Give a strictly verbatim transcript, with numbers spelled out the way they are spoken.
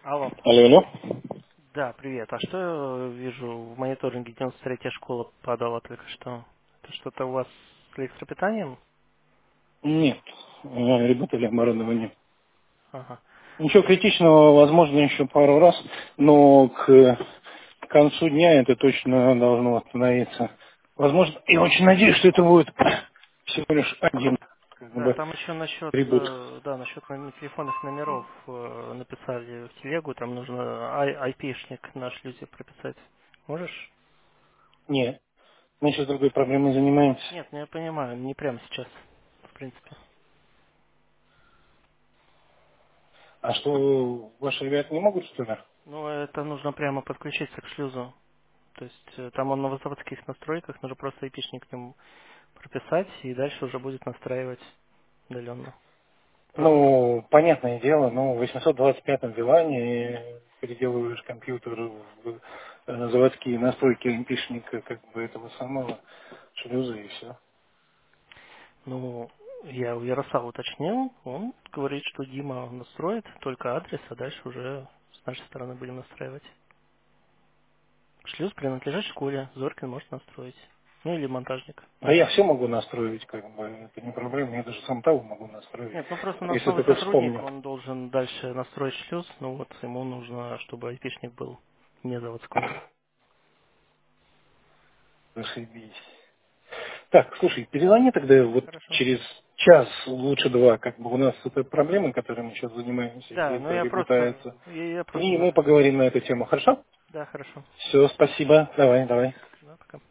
Алло. Алло, алло. Да, привет. А что я вижу в мониторинге девяносто третья школа подала только что? Это что-то у вас с электропитанием? Нет, э, работали оборудование. Ага. Ничего критичного, возможно, еще пару раз, но к концу дня это точно должно восстановиться. Возможно, я очень надеюсь, что это будет всего лишь один как Да, бы там еще насчет, ребут. э, да, насчет номер- телефонных номеров э, написали в телегу, там нужно ай- айпишник на шлюзе прописать. Можешь? Нет, мы сейчас другой проблемой занимаемся. Нет, ну я понимаю, не прямо сейчас, в принципе. А что, ваши ребята не могут, что ли? Ну, это нужно прямо подключиться к шлюзу. То есть э, там он на заводских настройках, нужно просто айпишник к нему прописать, и дальше уже будет настраивать удаленно. Просто нужно. Ну, понятное дело, ну, в восемьсот двадцать пятом вилане переделываешь компьютер в э, заводские настройки эмпишника, как бы этого самого шлюза и все. Ну, я у Ярослава уточнил, он говорит, что Дима настроит только адрес, а дальше уже с нашей стороны будем настраивать. Шлюз принадлежит школе, Зоркин может настроить. Ну или монтажник. Да я все могу настроить, как бы, это не проблема, я даже сам того могу настроить. Нет, ну просто у нас Если новый только сотрудник, вспомню. он должен дальше настроить шлюз, ну вот ему нужно, чтобы айпишник был не заводской. Зашибись. Так, слушай, перезвони тогда вот Хорошо. через час, лучше два, как бы у нас это проблемы, которыми мы сейчас занимаемся, Да, ну где-то я просто, ребутается. я, я И просто мы знаю. поговорим на эту тему, хорошо? Да, хорошо. Все, спасибо. Давай, давай. Да, пока.